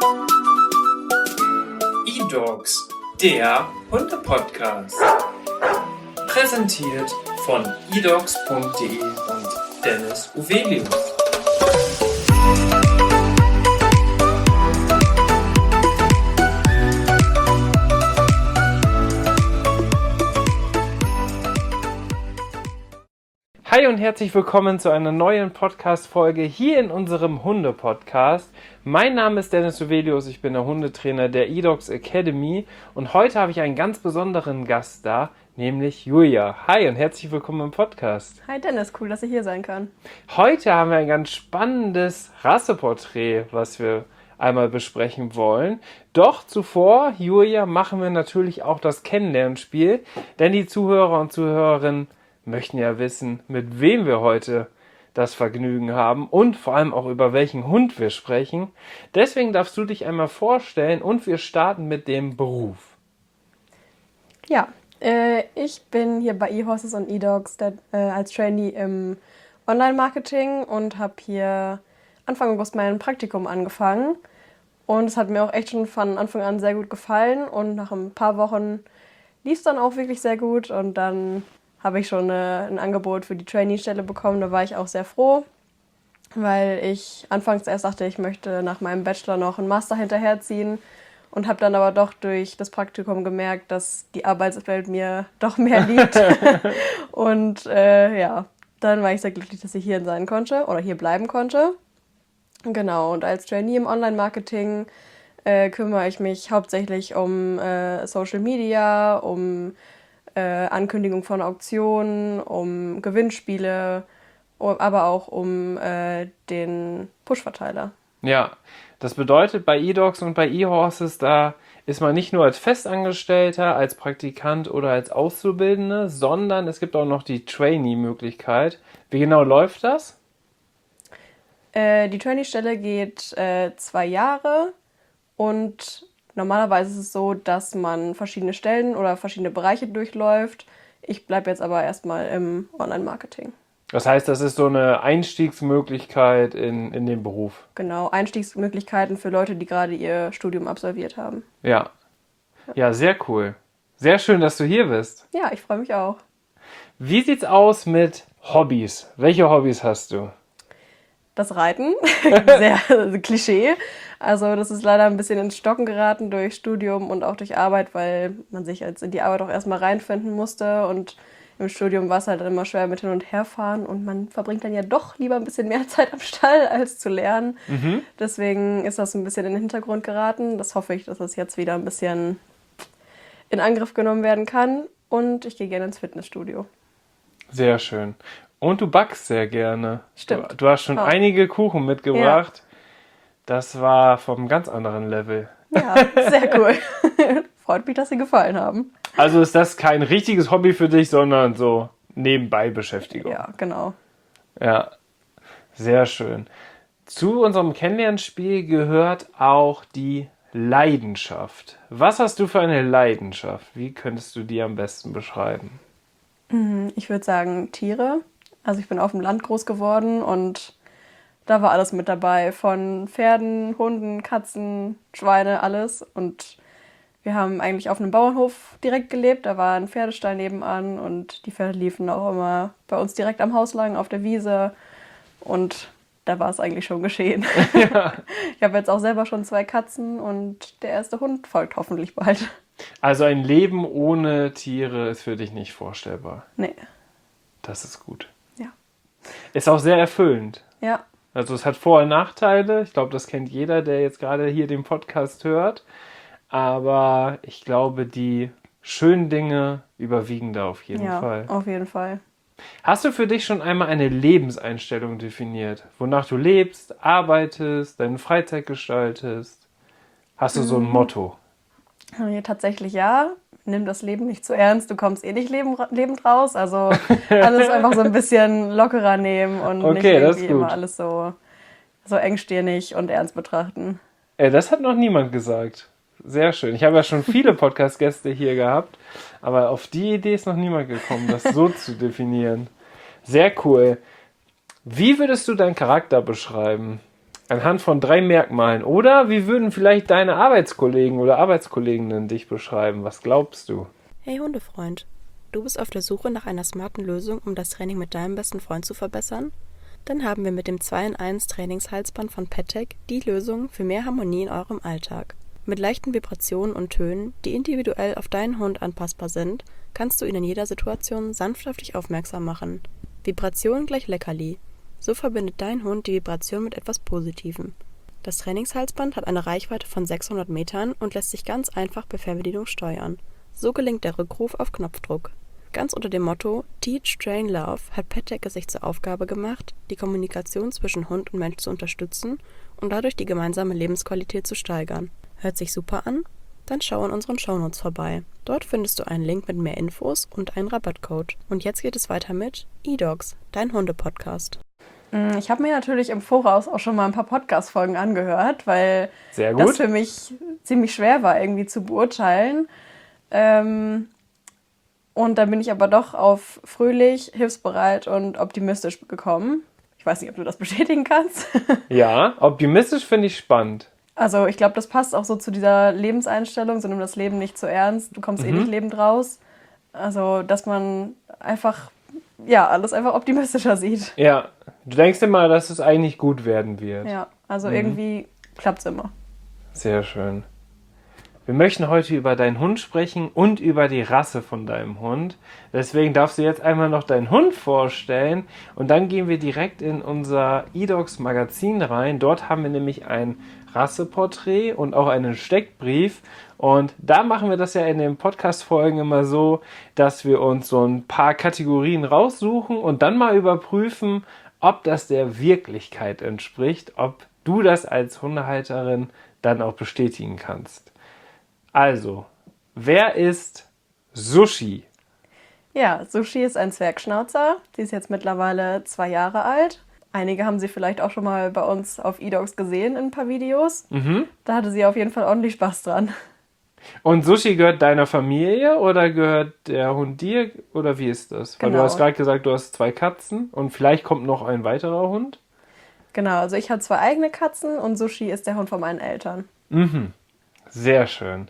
E-Dogs, der Hunde-Podcast. Präsentiert von edogs.de und Dennis Uvelius. Hi und herzlich willkommen zu einer neuen Podcast-Folge hier in unserem Hunde-Podcast. Mein Name ist Dennis Uvelius, ich bin der Hundetrainer der eDogs Academy und heute habe ich einen ganz besonderen Gast da, nämlich Julia. Hi und herzlich willkommen im Podcast. Hi Dennis, cool, dass ich hier sein kann. Heute haben wir ein ganz spannendes Rasseporträt, was wir einmal besprechen wollen. Doch zuvor, Julia, machen wir natürlich auch das Kennenlernspiel, denn die Zuhörer und Zuhörerinnen möchten ja wissen, mit wem wir heute das Vergnügen haben und vor allem auch über welchen Hund wir sprechen. Deswegen darfst du dich einmal vorstellen und wir starten mit dem Beruf. Ja, ich bin hier bei eHorses und eDogs als Trainee im Online-Marketing und habe hier Anfang August mein Praktikum angefangen. Und es hat mir auch echt schon von Anfang an sehr gut gefallen und nach ein paar Wochen lief es dann auch wirklich sehr gut und dann habe ich schon ein Angebot für die Trainee-Stelle bekommen. Da war ich auch sehr froh, weil ich anfangs erst dachte, ich möchte nach meinem Bachelor noch einen Master hinterherziehen und habe dann aber doch durch das Praktikum gemerkt, dass die Arbeitswelt mir doch mehr liegt. Und dann war ich sehr glücklich, dass ich hier sein konnte oder hier bleiben konnte. Genau, und als Trainee im Online-Marketing kümmere ich mich hauptsächlich um Social Media, um Ankündigung von Auktionen, um Gewinnspiele, aber auch um den Push-Verteiler. Ja, das bedeutet bei eDogs und bei eHorses, da ist man nicht nur als Festangestellter, als Praktikant oder als Auszubildende, sondern es gibt auch noch die Trainee-Möglichkeit. Wie genau läuft das? Die Trainee-Stelle geht 2 Jahre und normalerweise ist es so, dass man verschiedene Stellen oder verschiedene Bereiche durchläuft. Ich bleibe jetzt aber erstmal im Online-Marketing. Das heißt, das ist so eine Einstiegsmöglichkeit in den Beruf. Genau, Einstiegsmöglichkeiten für Leute, die gerade ihr Studium absolviert haben. Ja. Ja, sehr cool. Sehr schön, dass du hier bist. Ja, ich freue mich auch. Wie sieht's aus mit Hobbys? Welche Hobbys hast du? Das Reiten, sehr Klischee. Also das ist leider ein bisschen ins Stocken geraten durch Studium und auch durch Arbeit, weil man sich jetzt in die Arbeit auch erstmal reinfinden musste. Und im Studium war es halt dann immer schwer mit hin und her fahren und man verbringt dann ja doch lieber ein bisschen mehr Zeit am Stall als zu lernen. Deswegen ist das ein bisschen in den Hintergrund geraten. Das hoffe ich, dass das jetzt wieder ein bisschen in Angriff genommen werden kann. Und ich gehe gerne ins Fitnessstudio. Sehr schön. Und du backst sehr gerne. Stimmt. Du hast schon einige Kuchen mitgebracht. Ja. Das war vom ganz anderen Level. Ja, sehr cool. Freut mich, dass sie gefallen haben. Also ist das kein richtiges Hobby für dich, sondern so nebenbei Beschäftigung. Ja, genau. Ja, sehr schön. Zu unserem Kennenlernspiel gehört auch die Leidenschaft. Was hast du für eine Leidenschaft? Wie könntest du die am besten beschreiben? Ich würde sagen Tiere. Also ich bin auf dem Land groß geworden und da war alles mit dabei. Von Pferden, Hunden, Katzen, Schweine, alles. Und wir haben eigentlich auf einem Bauernhof direkt gelebt. Da war ein Pferdestall nebenan und die Pferde liefen auch immer bei uns direkt am Haus lang auf der Wiese. Und da war es eigentlich schon geschehen. Ja. Ich habe jetzt auch selber schon 2 Katzen und der erste Hund folgt hoffentlich bald. Also ein Leben ohne Tiere ist für dich nicht vorstellbar? Nee. Das ist gut. Ja. Ist auch sehr erfüllend. Ja. Also es hat Vor- und Nachteile. Ich glaube, das kennt jeder, der jetzt gerade hier den Podcast hört. Aber ich glaube, die schönen Dinge überwiegen da auf jeden Fall. Ja, auf jeden Fall. Hast du für dich schon einmal eine Lebenseinstellung definiert? Wonach du lebst, arbeitest, deine Freizeit gestaltest? Hast du so ein Motto? Ja, tatsächlich ja. Nimm das Leben nicht zu ernst, du kommst eh nicht lebend raus. Also alles einfach so ein bisschen lockerer nehmen und nicht irgendwie immer alles so engstirnig und ernst betrachten. Das hat noch niemand gesagt. Sehr schön. Ich habe ja schon viele Podcast-Gäste hier gehabt, aber auf die Idee ist noch niemand gekommen, das so zu definieren. Sehr cool. Wie würdest du deinen Charakter beschreiben? Anhand von 3 Merkmalen. Oder wie würden vielleicht deine Arbeitskollegen oder Arbeitskolleginnen dich beschreiben? Was glaubst du? Hey Hundefreund, du bist auf der Suche nach einer smarten Lösung, um das Training mit deinem besten Freund zu verbessern? Dann haben wir mit dem 2-in-1 Trainingshalsband von PetTech die Lösung für mehr Harmonie in eurem Alltag. Mit leichten Vibrationen und Tönen, die individuell auf deinen Hund anpassbar sind, kannst du ihn in jeder Situation sanft auf dich aufmerksam machen. Vibration gleich Leckerli. So verbindet dein Hund die Vibration mit etwas Positivem. Das Trainingshalsband hat eine Reichweite von 600 Metern und lässt sich ganz einfach per Fernbedienung steuern. So gelingt der Rückruf auf Knopfdruck. Ganz unter dem Motto Teach, Train, Love hat PetTech es sich zur Aufgabe gemacht, die Kommunikation zwischen Hund und Mensch zu unterstützen und dadurch die gemeinsame Lebensqualität zu steigern. Hört sich super an? Dann schau in unseren Shownotes vorbei. Dort findest du einen Link mit mehr Infos und einen Rabattcode. Und jetzt geht es weiter mit eDogs, dein Hunde-Podcast. Ich habe mir natürlich im Voraus auch schon mal ein paar Podcast-Folgen angehört, weil Sehr gut. das für mich ziemlich schwer war, irgendwie zu beurteilen. Und dann bin ich aber doch auf fröhlich, hilfsbereit und optimistisch gekommen. Ich weiß nicht, ob du das bestätigen kannst. Ja, optimistisch finde ich spannend. Also ich glaube, das passt auch so zu dieser Lebenseinstellung, so nimm das Leben nicht zu ernst, du kommst eh nicht lebend raus. Also, dass man einfach, ja, alles einfach optimistischer sieht. Ja, du denkst immer, dass es eigentlich gut werden wird. Ja, also irgendwie klappt's immer. Sehr schön. Wir möchten heute über deinen Hund sprechen und über die Rasse von deinem Hund. Deswegen darfst du jetzt einmal noch deinen Hund vorstellen und dann gehen wir direkt in unser eDogs Magazin rein. Dort haben wir nämlich ein Rasseporträt und auch einen Steckbrief. Und da machen wir das ja in den Podcast-Folgen immer so, dass wir uns so ein paar Kategorien raussuchen und dann mal überprüfen, ob das der Wirklichkeit entspricht, ob du das als Hundehalterin dann auch bestätigen kannst. Also, wer ist Sushi? Ja, Sushi ist ein Zwergschnauzer. Sie ist jetzt mittlerweile 2 Jahre alt. Einige haben sie vielleicht auch schon mal bei uns auf eDogs gesehen in ein paar Videos. Da hatte sie auf jeden Fall ordentlich Spaß dran. Und Sushi gehört deiner Familie oder gehört der Hund dir? Oder wie ist das? Weil Genau. du hast gerade gesagt, du hast 2 Katzen und vielleicht kommt noch ein weiterer Hund. Genau, also ich habe 2 eigene Katzen und Sushi ist der Hund von meinen Eltern. Sehr schön.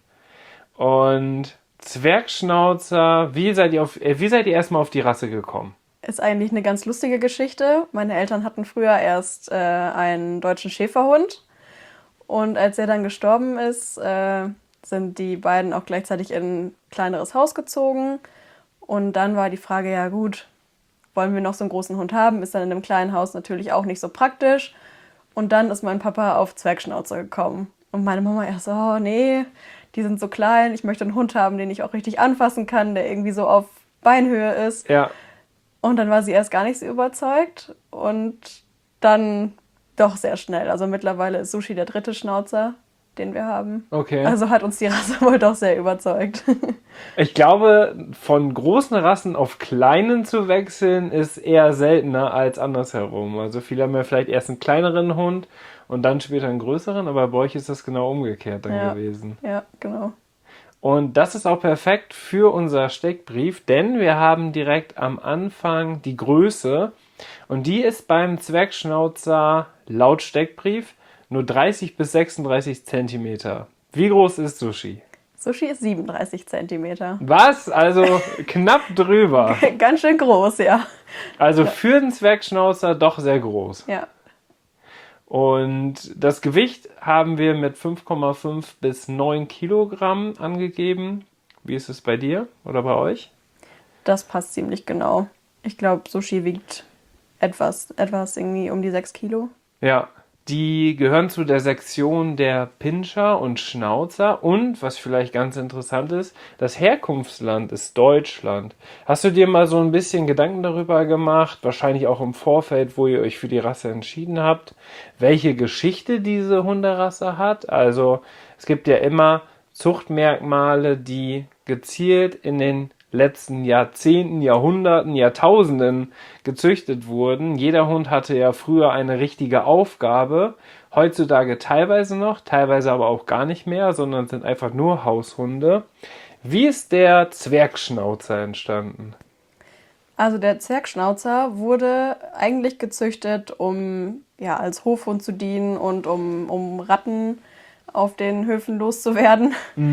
Und Zwergschnauzer, wie seid ihr erstmal auf die Rasse gekommen? Ist eigentlich eine ganz lustige Geschichte. Meine Eltern hatten früher erst einen deutschen Schäferhund. Und als er dann gestorben ist, sind die beiden auch gleichzeitig in ein kleineres Haus gezogen. Und dann war die Frage, ja gut, wollen wir noch so einen großen Hund haben? Ist dann in einem kleinen Haus natürlich auch nicht so praktisch. Und dann ist mein Papa auf Zwergschnauzer gekommen. Und meine Mama erst so, oh nee, die sind so klein. Ich möchte einen Hund haben, den ich auch richtig anfassen kann, der irgendwie so auf Beinhöhe ist. Ja. Und dann war sie erst gar nicht so überzeugt. Und dann doch sehr schnell. Also mittlerweile ist Sushi der 3. Schnauzer, den wir haben. Okay. Also hat uns die Rasse wohl doch sehr überzeugt. Ich glaube, von großen Rassen auf kleinen zu wechseln, ist eher seltener als andersherum. Also viele haben ja vielleicht erst einen kleineren Hund und dann später einen größeren, aber bei euch ist das genau umgekehrt dann gewesen. Ja, genau. Und das ist auch perfekt für unser Steckbrief, denn wir haben direkt am Anfang die Größe und die ist beim Zwergschnauzer laut Steckbrief nur 30 bis 36 Zentimeter. Wie groß ist Sushi? Sushi ist 37 Zentimeter. Was? Also knapp drüber. Ganz schön groß, ja. Also für den Zwergschnauzer doch sehr groß. Ja. Und das Gewicht haben wir mit 5,5 bis 9 Kilogramm angegeben. Wie ist es bei dir oder bei euch? Das passt ziemlich genau. Ich glaube, Sushi wiegt etwas irgendwie um die 6 Kilo. Ja, die gehören zu der Sektion der Pinscher und Schnauzer und, was vielleicht ganz interessant ist, das Herkunftsland ist Deutschland. Hast du dir mal so ein bisschen Gedanken darüber gemacht, wahrscheinlich auch im Vorfeld, wo ihr euch für die Rasse entschieden habt, welche Geschichte diese Hunderasse hat? Also es gibt ja immer Zuchtmerkmale, die gezielt in den letzten Jahrzehnten, Jahrhunderten, Jahrtausenden gezüchtet wurden. Jeder Hund hatte ja früher eine richtige Aufgabe. Heutzutage teilweise noch, teilweise aber auch gar nicht mehr, sondern sind einfach nur Haushunde. Wie ist der Zwergschnauzer entstanden? Also der Zwergschnauzer wurde eigentlich gezüchtet, um ja als Hofhund zu dienen und um Ratten auf den Höfen loszuwerden.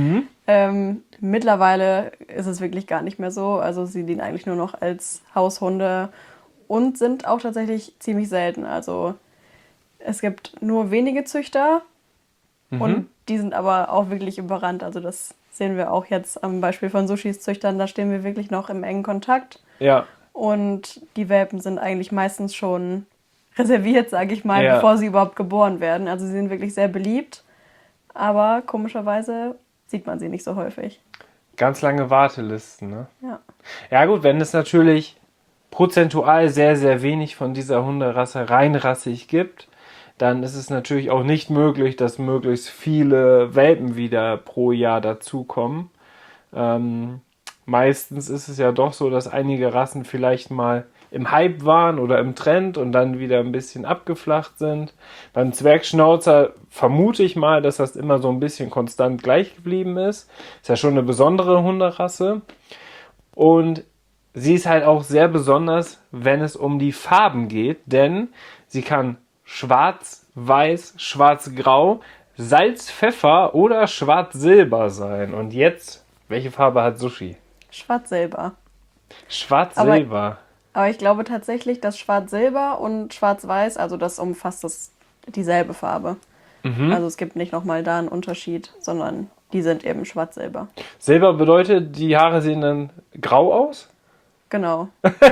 Mittlerweile ist es wirklich gar nicht mehr so. Also sie dienen eigentlich nur noch als Haushunde und sind auch tatsächlich ziemlich selten. Also es gibt nur wenige Züchter und die sind aber auch wirklich überrannt. Also das sehen wir auch jetzt am Beispiel von Sushis Züchtern. Da stehen wir wirklich noch im engen Kontakt. Ja. Und die Welpen sind eigentlich meistens schon reserviert, sage ich mal, Ja. bevor sie überhaupt geboren werden. Also sie sind wirklich sehr beliebt, aber komischerweise sieht man sie nicht so häufig. Ganz lange Wartelisten, ne? Ja. Ja gut, wenn es natürlich prozentual sehr, sehr wenig von dieser Hunderasse reinrassig gibt, dann ist es natürlich auch nicht möglich, dass möglichst viele Welpen wieder pro Jahr dazukommen. Meistens ist es ja doch so, dass einige Rassen vielleicht mal im Hype waren oder im Trend und dann wieder ein bisschen abgeflacht sind. Beim Zwergschnauzer vermute ich mal, dass das immer so ein bisschen konstant gleich geblieben ist. Ist ja schon eine besondere Hunderasse. Und sie ist halt auch sehr besonders, wenn es um die Farben geht, denn sie kann schwarz, weiß, schwarz-grau, Salz-Pfeffer oder schwarz-silber sein. Und jetzt, welche Farbe hat Sushi? Schwarz-Silber. Schwarz-silber. Aber ich glaube tatsächlich, dass Schwarz-Silber und Schwarz-Weiß, also das umfasst dieselbe Farbe. Also es gibt nicht nochmal da einen Unterschied, sondern die sind eben Schwarz-Silber. Silber bedeutet, die Haare sehen dann grau aus? Genau.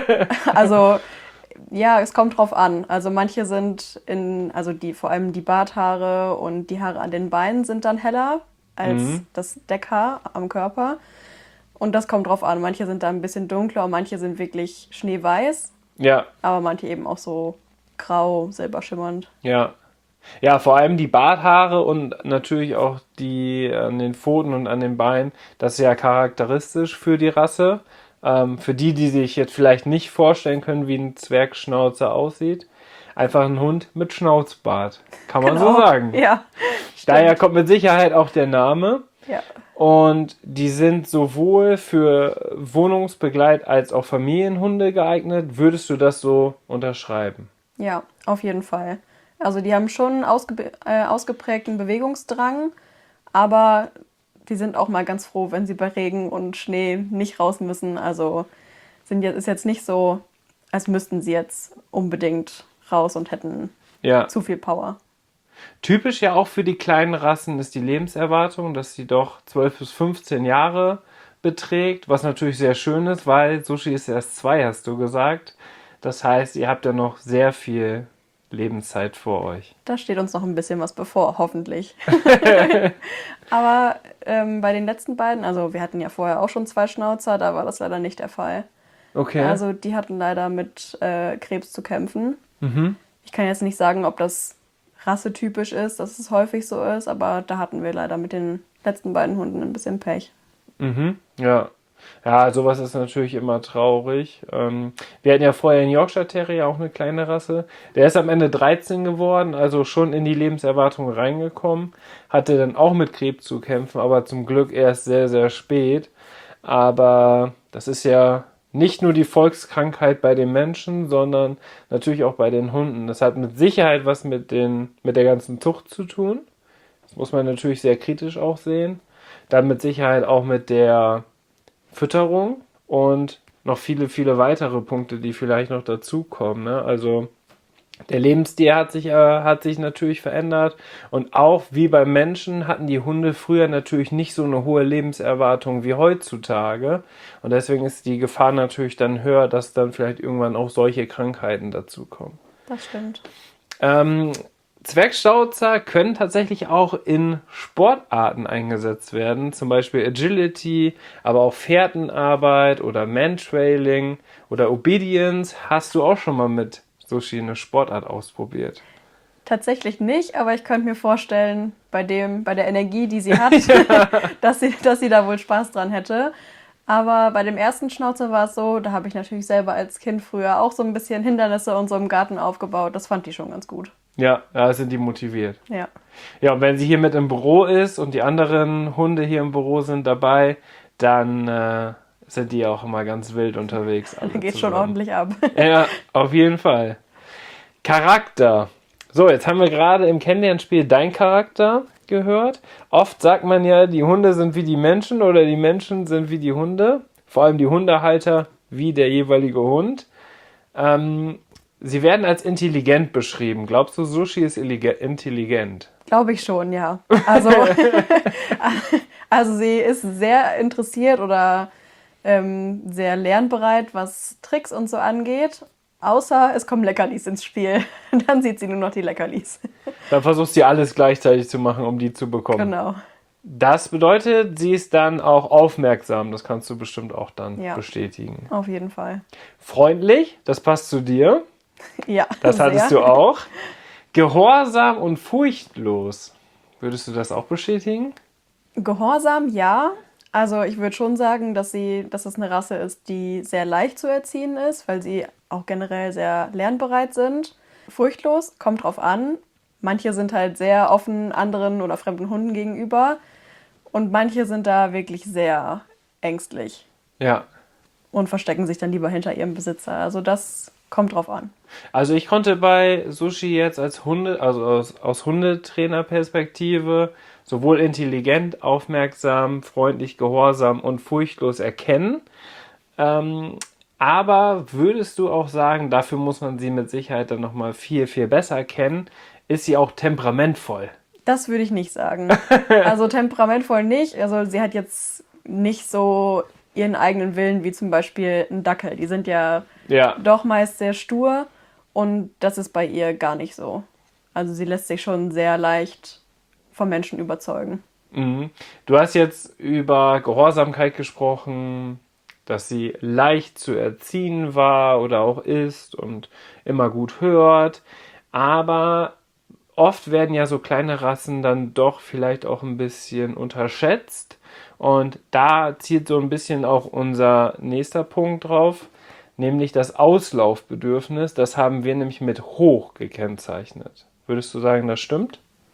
Also ja, es kommt drauf an. Also manche sind vor allem die Barthaare und die Haare an den Beinen sind dann heller als das Deckhaar am Körper. Und das kommt drauf an. Manche sind da ein bisschen dunkler und manche sind wirklich schneeweiß. Ja. Aber manche eben auch so grau, silberschimmernd. Ja. Ja, vor allem die Barthaare und natürlich auch die an den Pfoten und an den Beinen, das ist ja charakteristisch für die Rasse. Für die sich jetzt vielleicht nicht vorstellen können, wie ein Zwergschnauzer aussieht. Einfach ein Hund mit Schnauzbart. Kann man so sagen. Ja. Daher kommt mit Sicherheit auch der Name. Ja. Und die sind sowohl für Wohnungsbegleit als auch Familienhunde geeignet. Würdest du das so unterschreiben? Ja, auf jeden Fall. Also die haben schon ausgeprägten Bewegungsdrang, aber die sind auch mal ganz froh, wenn sie bei Regen und Schnee nicht raus müssen. Also ist jetzt nicht so, als müssten sie jetzt unbedingt raus und hätten zu viel Power. Typisch ja auch für die kleinen Rassen ist die Lebenserwartung, dass sie doch 12 bis 15 Jahre beträgt, was natürlich sehr schön ist, weil Sushi ist erst 2, hast du gesagt. Das heißt, ihr habt ja noch sehr viel Lebenszeit vor euch. Da steht uns noch ein bisschen was bevor, hoffentlich. Aber bei den letzten beiden, also wir hatten ja vorher auch schon 2 Schnauzer, da war das leider nicht der Fall. Okay. Also die hatten leider mit Krebs zu kämpfen. Ich kann jetzt nicht sagen, ob das rassetypisch ist, dass es häufig so ist, aber da hatten wir leider mit den letzten beiden Hunden ein bisschen Pech. Ja. Ja, sowas ist natürlich immer traurig. Wir hatten ja vorher einen Yorkshire Terrier, auch eine kleine Rasse. Der ist am Ende 13 geworden, also schon in die Lebenserwartung reingekommen. Hatte dann auch mit Krebs zu kämpfen, aber zum Glück erst sehr, sehr spät. Aber das ist ja nicht nur die Volkskrankheit bei den Menschen, sondern natürlich auch bei den Hunden. Das hat mit Sicherheit was mit der ganzen Zucht zu tun. Das muss man natürlich sehr kritisch auch sehen. Dann mit Sicherheit auch mit der Fütterung und noch viele, viele weitere Punkte, die vielleicht noch dazukommen. Ne? Also der Lebensstil hat sich natürlich verändert und auch wie beim Menschen hatten die Hunde früher natürlich nicht so eine hohe Lebenserwartung wie heutzutage und deswegen ist die Gefahr natürlich dann höher, dass dann vielleicht irgendwann auch solche Krankheiten dazukommen. Das stimmt. Zwergschnauzer können tatsächlich auch in Sportarten eingesetzt werden, zum Beispiel Agility, aber auch Fährtenarbeit oder Mantrailing oder Obedience. Hast du auch schon mal mit Sushi eine Sportart ausprobiert? Tatsächlich nicht, aber ich könnte mir vorstellen, bei der Energie, die sie hat, dass sie da wohl Spaß dran hätte. Aber bei dem ersten Schnauzer war es so, da habe ich natürlich selber als Kind früher auch so ein bisschen Hindernisse und so im Garten aufgebaut. Das fand die schon ganz gut. Ja, sind die motiviert. Ja. Ja, und wenn sie hier mit im Büro ist und die anderen Hunde hier im Büro sind dabei, dann sind die auch immer ganz wild unterwegs. Da geht schon ordentlich ab. Ja, auf jeden Fall. Charakter. So, jetzt haben wir gerade im Kennenlernspiel dein Charakter gehört. Oft sagt man ja, die Hunde sind wie die Menschen oder die Menschen sind wie die Hunde. Vor allem die Hundehalter wie der jeweilige Hund. Sie werden als intelligent beschrieben. Glaubst du, Sushi ist intelligent? Glaube ich schon, ja. Also sie ist sehr interessiert oder sehr lernbereit, was Tricks und so angeht. Außer es kommen Leckerlis ins Spiel. Dann sieht sie nur noch die Leckerlis. Dann versuchst du alles gleichzeitig zu machen, um die zu bekommen. Genau. Das bedeutet, sie ist dann auch aufmerksam. Das kannst du bestimmt auch dann bestätigen. Auf jeden Fall. Freundlich, das passt zu dir. Ja, das hattest du auch. Gehorsam und furchtlos. Würdest du das auch bestätigen? Gehorsam, ja. Also ich würde schon sagen, dass es eine Rasse ist, die sehr leicht zu erziehen ist, weil sie auch generell sehr lernbereit sind. Furchtlos, kommt drauf an. Manche sind halt sehr offen anderen oder fremden Hunden gegenüber und manche sind da wirklich sehr ängstlich. Ja. Und verstecken sich dann lieber hinter ihrem Besitzer. Also das kommt drauf an. Also ich konnte bei Sushi jetzt als aus Hundetrainerperspektive sowohl intelligent, aufmerksam, freundlich, gehorsam und furchtlos erkennen. Aber würdest du auch sagen, dafür muss man sie mit Sicherheit dann nochmal viel, viel besser kennen, ist sie auch temperamentvoll? Das würde ich nicht sagen. Also temperamentvoll nicht. Also sie hat jetzt nicht so ihren eigenen Willen wie zum Beispiel ein Dackel. Die sind ja doch meist sehr stur und das ist bei ihr gar nicht so. Also sie lässt sich schon sehr leicht vom Menschen überzeugen. Mhm. Du hast jetzt über Gehorsamkeit gesprochen, dass sie leicht zu erziehen war oder auch ist und immer gut hört. Aber oft werden ja so kleine Rassen dann doch vielleicht auch ein bisschen unterschätzt. Und da zielt so ein bisschen auch unser nächster Punkt drauf, nämlich das Auslaufbedürfnis. Das haben wir nämlich mit hoch gekennzeichnet. Würdest du sagen, das stimmt?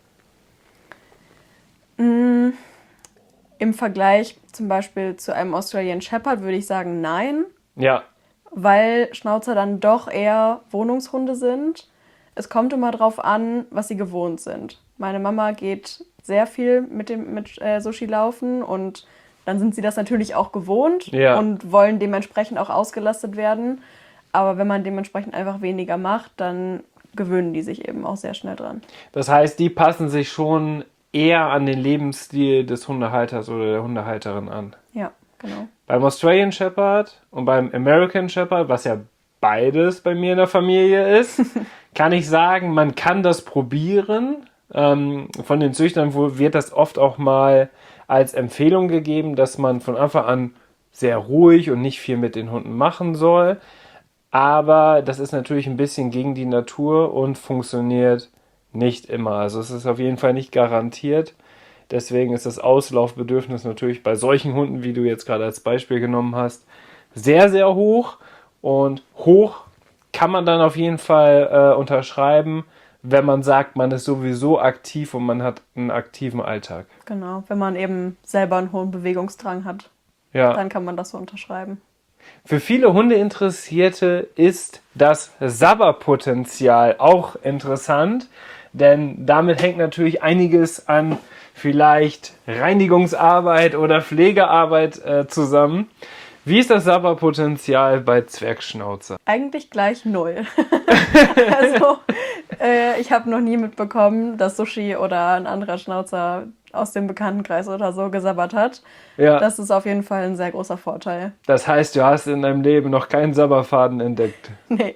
Im Vergleich zum Beispiel zu einem Australian Shepherd würde ich sagen, nein. Ja. Weil Schnauzer dann doch eher Wohnungshunde sind. Es kommt immer drauf an, was sie gewohnt sind. Meine Mama geht sehr viel mit Sushi laufen und dann sind sie das natürlich auch gewohnt und wollen dementsprechend auch ausgelastet werden. Aber wenn man dementsprechend einfach weniger macht, dann gewöhnen die sich eben auch sehr schnell dran. Das heißt, die passen sich schon eher an den Lebensstil des Hundehalters oder der Hundehalterin an. Ja, genau. Beim Australian Shepherd und beim American Shepherd, was ja beides bei mir in der Familie ist, kann ich sagen, man kann das probieren. Von den Züchtern wird das oft auch mal als Empfehlung gegeben, dass man von Anfang an sehr ruhig und nicht viel mit den Hunden machen soll. Aber das ist natürlich ein bisschen gegen die Natur und funktioniert nicht immer. Also es ist auf jeden Fall nicht garantiert. Deswegen ist das Auslaufbedürfnis natürlich bei solchen Hunden, wie du jetzt gerade als Beispiel genommen hast, sehr, sehr hoch. Und hoch kann man dann auf jeden Fall unterschreiben, wenn man sagt, man ist sowieso aktiv und man hat einen aktiven Alltag. Genau, wenn man eben selber einen hohen Bewegungsdrang hat, dann kann man das so unterschreiben. Für viele Hundeinteressierte ist das Sabberpotenzial auch interessant, denn damit hängt natürlich einiges an vielleicht Reinigungsarbeit oder Pflegearbeit zusammen. Wie ist das Sabberpotenzial bei Zwergschnauzer? Eigentlich gleich 0. Also ich habe noch nie mitbekommen, dass Sushi oder ein anderer Schnauzer aus dem Bekanntenkreis oder so gesabbert hat. Ja. Das ist auf jeden Fall ein sehr großer Vorteil. Das heißt, du hast in deinem Leben noch keinen Sabberfaden entdeckt? Nee.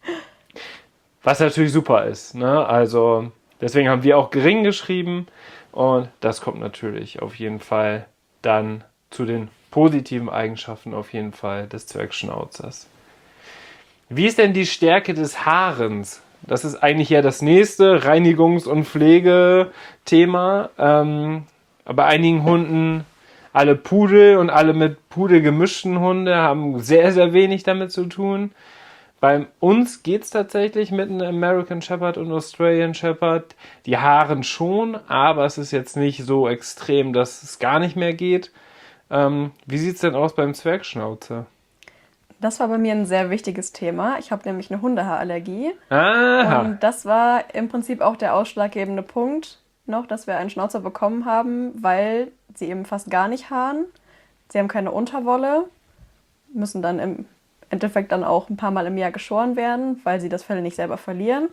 Was natürlich super ist, ne? Also deswegen haben wir auch gering geschrieben und das kommt natürlich auf jeden Fall dann zu den positiven Eigenschaften auf jeden Fall des Zwergschnauzers. Wie ist denn die Stärke des Haarens? Das ist eigentlich ja das nächste Reinigungs- und Pflegethema. Bei einigen Hunden, alle Pudel und alle mit Pudel gemischten Hunde haben sehr, sehr wenig damit zu tun. Bei uns geht es tatsächlich mit einem American Shepherd und Australian Shepherd. Die Haaren schon, aber es ist jetzt nicht so extrem, dass es gar nicht mehr geht. Wie sieht es denn aus beim Zwergschnauzer? Das war bei mir ein sehr wichtiges Thema. Ich habe nämlich eine Hundehaarallergie. Aha. Und das war im Prinzip auch der ausschlaggebende Punkt noch, dass wir einen Schnauzer bekommen haben, weil sie eben fast gar nicht haaren. Sie haben keine Unterwolle, müssen dann im Endeffekt dann auch ein paar Mal im Jahr geschoren werden, weil sie das Fell nicht selber verlieren.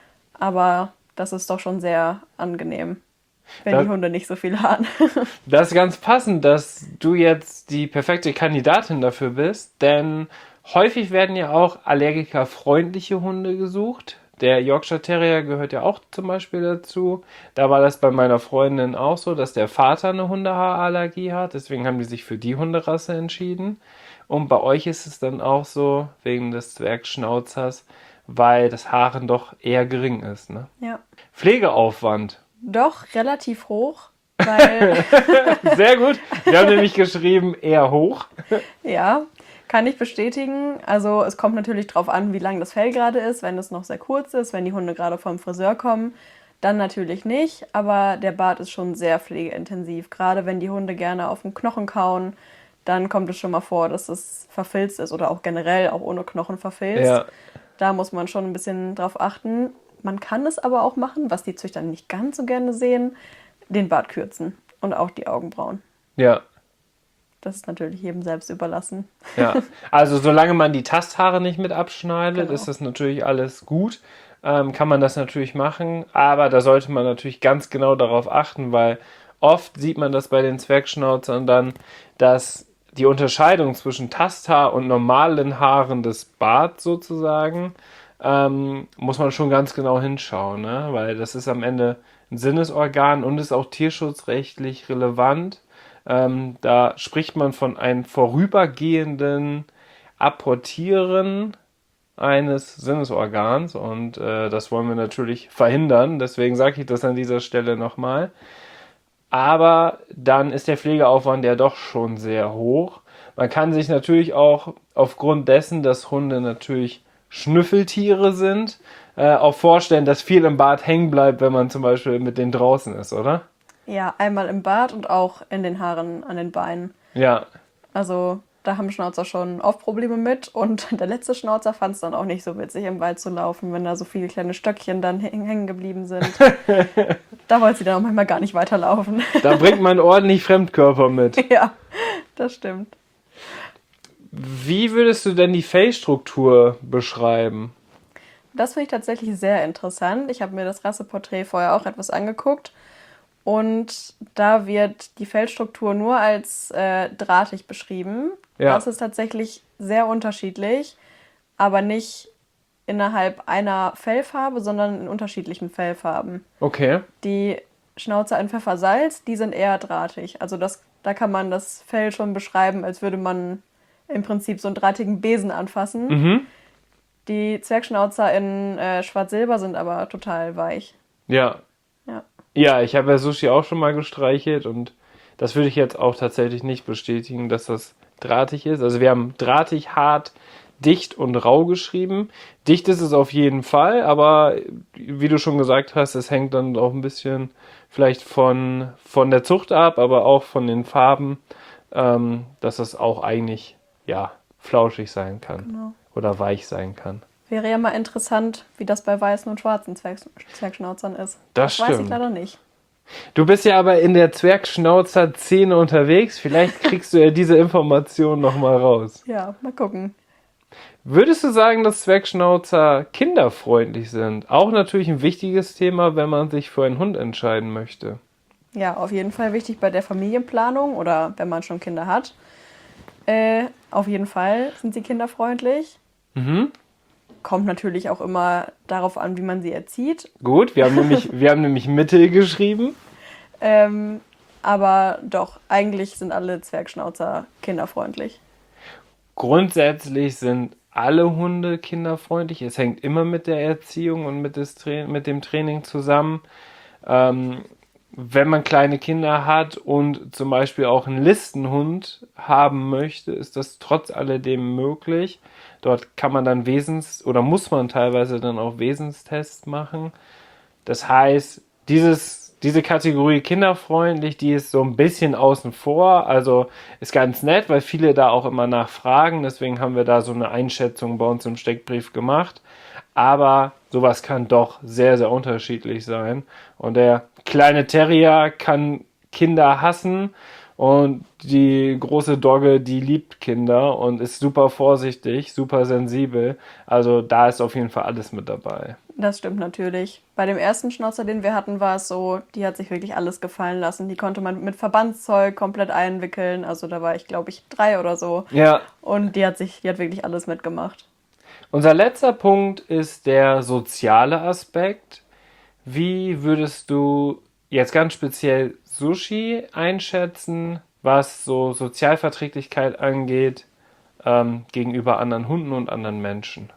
Aber das ist doch schon sehr angenehm, wenn die Hunde nicht so viel haaren. Das ist ganz passend, dass du jetzt die perfekte Kandidatin dafür bist, denn häufig werden ja auch allergikerfreundliche Hunde gesucht. Der Yorkshire Terrier gehört ja auch zum Beispiel dazu. Da war das bei meiner Freundin auch so, dass der Vater eine Hundehaarallergie hat. Deswegen haben die sich für die Hunderasse entschieden. Und bei euch ist es dann auch so, wegen des Zwergschnauzers, weil das Haaren doch eher gering ist. Ne? Ja. Pflegeaufwand. Doch relativ hoch, weil Sehr gut. Wir haben nämlich geschrieben, eher hoch. ja, kann ich bestätigen. Also es kommt natürlich drauf an, wie lang das Fell gerade ist. Wenn es noch sehr kurz ist, wenn die Hunde gerade vom Friseur kommen, dann natürlich nicht. Aber der Bart ist schon sehr pflegeintensiv. Gerade wenn die Hunde gerne auf den Knochen kauen, dann kommt es schon mal vor, dass es verfilzt ist oder auch generell auch ohne Knochen verfilzt. Ja. Da muss man schon ein bisschen drauf achten. Man kann es aber auch machen, was die Züchter nicht ganz so gerne sehen, den Bart kürzen und auch die Augenbrauen. Ja. Das ist natürlich jedem selbst überlassen. Ja, also solange man die Tasthaare nicht mit abschneidet, Genau. ist das natürlich alles gut. Kann man das natürlich machen, aber da sollte man natürlich ganz genau darauf achten, weil oft sieht man das bei den Zwergschnauzern dann, dass die Unterscheidung zwischen Tasthaar und normalen Haaren des Barts sozusagen, muss man schon ganz genau hinschauen, ne? Weil das ist am Ende ein Sinnesorgan und ist auch tierschutzrechtlich relevant. Da spricht man von einem vorübergehenden Apportieren eines Sinnesorgans und das wollen wir natürlich verhindern. Deswegen sage ich das an dieser Stelle nochmal. Aber dann ist der Pflegeaufwand ja doch schon sehr hoch. Man kann sich natürlich auch aufgrund dessen, dass Hunde natürlich Schnüffeltiere sind, auch vorstellen, dass viel im Bart hängen bleibt, wenn man zum Beispiel mit denen draußen ist, oder? Ja, einmal im Bart und auch in den Haaren an den Beinen. Ja. Also da haben Schnauzer schon oft Probleme mit. Und der letzte Schnauzer fand es dann auch nicht so witzig, im Wald zu laufen, wenn da so viele kleine Stöckchen dann hängen geblieben sind. Da wollte sie dann auch manchmal gar nicht weiterlaufen. Da bringt man ordentlich Fremdkörper mit. Ja, das stimmt. Wie würdest du denn die Fellstruktur beschreiben? Das finde ich tatsächlich sehr interessant. Ich habe mir das Rasseporträt vorher auch etwas angeguckt. Und da wird die Fellstruktur nur als drahtig beschrieben. Ja. Das ist tatsächlich sehr unterschiedlich, aber nicht innerhalb einer Fellfarbe, sondern in unterschiedlichen Fellfarben. Okay. Die Schnauzer in Pfeffersalz, die sind eher drahtig. Also da kann man das Fell schon beschreiben, als würde man im Prinzip so einen drahtigen Besen anfassen. Mhm. Die Zwergschnauzer in Schwarz-Silber sind aber total weich. Ja. Ja. Ja, ich habe ja Sushi auch schon mal gestreichelt und das würde ich jetzt auch tatsächlich nicht bestätigen, dass das drahtig ist. Also wir haben drahtig, hart, dicht und rau geschrieben. Dicht ist es auf jeden Fall, aber wie du schon gesagt hast, es hängt dann auch ein bisschen vielleicht von der Zucht ab, aber auch von den Farben, dass es auch eigentlich ja flauschig sein kann Genau. oder weich sein kann. Wäre ja mal interessant, wie das bei weißen und schwarzen Zwergschnauzern ist. Das weiß ich stimmt. leider nicht. Du bist ja aber in der Zwergschnauzer-Szene unterwegs. Vielleicht kriegst du ja diese Information nochmal raus. Ja, mal gucken. Würdest du sagen, dass Zwergschnauzer kinderfreundlich sind? Auch natürlich ein wichtiges Thema, wenn man sich für einen Hund entscheiden möchte. Ja, auf jeden Fall wichtig bei der Familienplanung oder wenn man schon Kinder hat. Auf jeden Fall sind sie kinderfreundlich. Mhm. Kommt natürlich auch immer darauf an, wie man sie erzieht. Gut, wir haben nämlich Mittel geschrieben. Aber doch, eigentlich sind alle Zwergschnauzer kinderfreundlich. Grundsätzlich sind alle Hunde kinderfreundlich. Es hängt immer mit der Erziehung und mit dem Training zusammen. Wenn man kleine Kinder hat und zum Beispiel auch einen Listenhund haben möchte, ist das trotz alledem möglich. Dort kann man dann muss man teilweise dann auch Wesenstests machen. Das heißt, dieses diese Kategorie kinderfreundlich, die ist so ein bisschen außen vor. Also ist ganz nett, weil viele da auch immer nachfragen. Deswegen haben wir da so eine Einschätzung bei uns im Steckbrief gemacht. Aber sowas kann doch sehr, sehr unterschiedlich sein. Und der kleine Terrier kann Kinder hassen. Und die große Dogge, die liebt Kinder und ist super vorsichtig, super sensibel. Also da ist auf jeden Fall alles mit dabei. Das stimmt natürlich. Bei dem ersten Schnauzer, den wir hatten, war es so, die hat sich wirklich alles gefallen lassen. Die konnte man mit Verbandszeug komplett einwickeln. Also da war ich, glaube ich, 3 oder so. Ja. Und die hat wirklich alles mitgemacht. Unser letzter Punkt ist der soziale Aspekt. Wie würdest du jetzt ganz speziell Sushi einschätzen, was so Sozialverträglichkeit angeht, gegenüber anderen Hunden und anderen Menschen?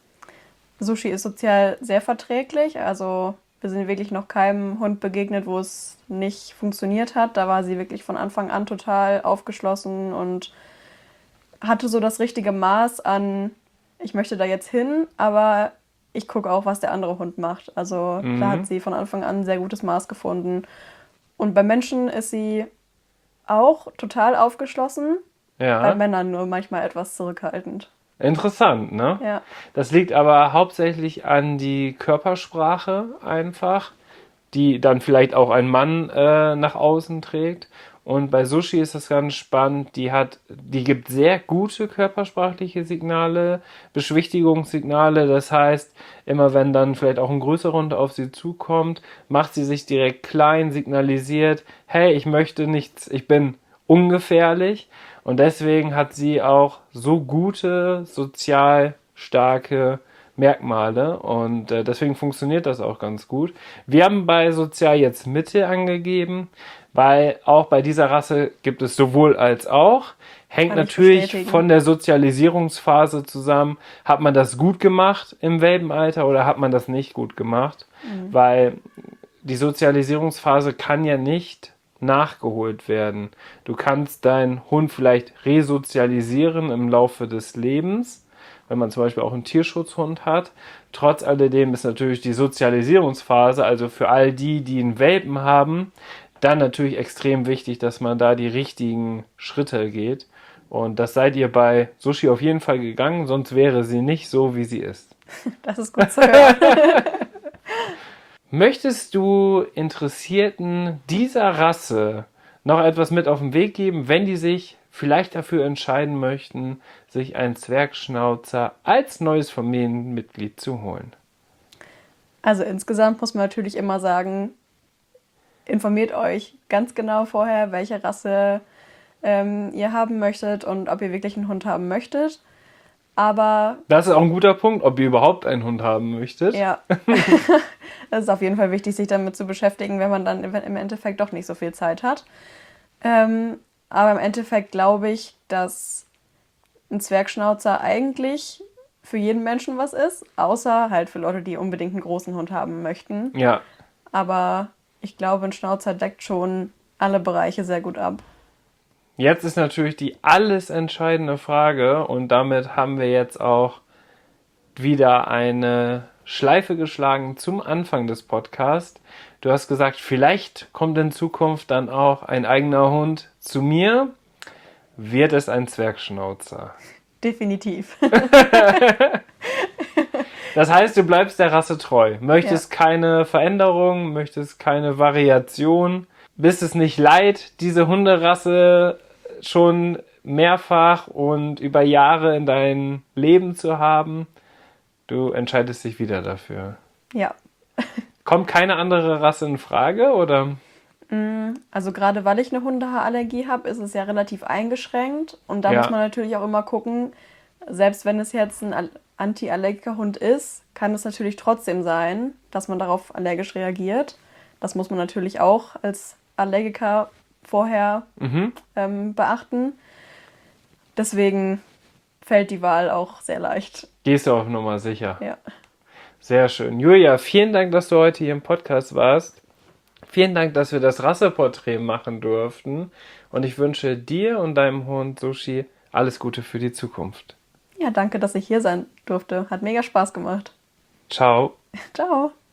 Sushi ist sozial sehr verträglich. Also wir sind wirklich noch keinem Hund begegnet, wo es nicht funktioniert hat. Da war sie wirklich von Anfang an total aufgeschlossen und hatte so das richtige Maß an, ich möchte da jetzt hin, aber ich gucke auch, was der andere Hund macht. Also da hat sie von Anfang an ein sehr gutes Maß gefunden. Und bei Menschen ist sie auch total aufgeschlossen, bei Ja, Männern nur manchmal etwas zurückhaltend. interessant, ne? Ja, Das liegt aber hauptsächlich an die Körpersprache einfach, die dann vielleicht auch ein Mann nach außen trägt. Und bei Sushi ist das ganz spannend. Die gibt sehr gute körpersprachliche Signale, Beschwichtigungssignale. Das heißt, immer wenn dann vielleicht auch ein größerer Hund auf sie zukommt, macht sie sich direkt klein, signalisiert, hey, ich möchte nichts, ich bin ungefährlich. Und deswegen hat sie auch so gute, sozial starke Merkmale und deswegen funktioniert das auch ganz gut. Wir haben bei Sozial jetzt Mitte angegeben, weil auch bei dieser Rasse gibt es sowohl als auch. Hängt kann ich natürlich bestätigen. von der Sozialisierungsphase zusammen. Hat man das gut gemacht im Welpenalter oder hat man das nicht gut gemacht? Weil die Sozialisierungsphase kann ja nicht nachgeholt werden. Du kannst deinen Hund vielleicht resozialisieren im Laufe des Lebens, wenn man zum Beispiel auch einen Tierschutzhund hat. Trotz alledem ist natürlich die Sozialisierungsphase, also für all die, die einen Welpen haben, dann natürlich extrem wichtig, dass man da die richtigen Schritte geht. Und das seid ihr bei Sushi auf jeden Fall gegangen, sonst wäre sie nicht so, wie sie ist. das ist gut zu hören. Möchtest du Interessierten dieser Rasse noch etwas mit auf den Weg geben, wenn die sich vielleicht dafür entscheiden möchten, sich einen Zwergschnauzer als neues Familienmitglied zu holen? Also insgesamt muss man natürlich immer sagen, informiert euch ganz genau vorher, welche Rasse ihr haben möchtet und ob ihr wirklich einen Hund haben möchtet. Aber Das ist auch ein guter Punkt, ob ihr überhaupt einen Hund haben möchtet. ja, es ist auf jeden Fall wichtig, sich damit zu beschäftigen, wenn man dann im Endeffekt doch nicht so viel Zeit hat. Aber im Endeffekt glaube ich, dass ein Zwergschnauzer eigentlich für jeden Menschen was ist, außer halt für Leute, die unbedingt einen großen Hund haben möchten. Ja, Aber ich glaube, ein Schnauzer deckt schon alle Bereiche sehr gut ab. jetzt ist natürlich die alles entscheidende Frage und damit haben wir jetzt auch wieder eine Schleife geschlagen zum Anfang des Podcasts. Du hast gesagt, vielleicht kommt in Zukunft dann auch ein eigener Hund zu mir. Wird es ein Zwergschnauzer? Definitiv. Das heißt, du bleibst der Rasse treu. Möchtest keine Veränderung, möchtest keine Variation. Bist es nicht leid, diese Hunderasse schon mehrfach und über Jahre in deinem Leben zu haben? Du entscheidest dich wieder dafür. Ja. Kommt keine andere Rasse in Frage, oder? Also gerade weil ich eine Hundehaarallergie habe, ist es ja relativ eingeschränkt. Und da Ja. muss man natürlich auch immer gucken, selbst wenn es jetzt ein Anti-Allergiker-Hund ist, kann es natürlich trotzdem sein, dass man darauf allergisch reagiert. Das muss man natürlich auch als Allergiker vorher beachten. Deswegen fällt die Wahl auch sehr leicht. Gehst du auf Nummer sicher. Ja. Sehr schön. Julia, vielen Dank, dass du heute hier im Podcast warst. Vielen Dank, dass wir das Rasseporträt machen durften. Und ich wünsche dir und deinem Hund Sushi alles Gute für die Zukunft. Ja, danke, dass ich hier sein durfte. Hat mega Spaß gemacht. Ciao. Ciao.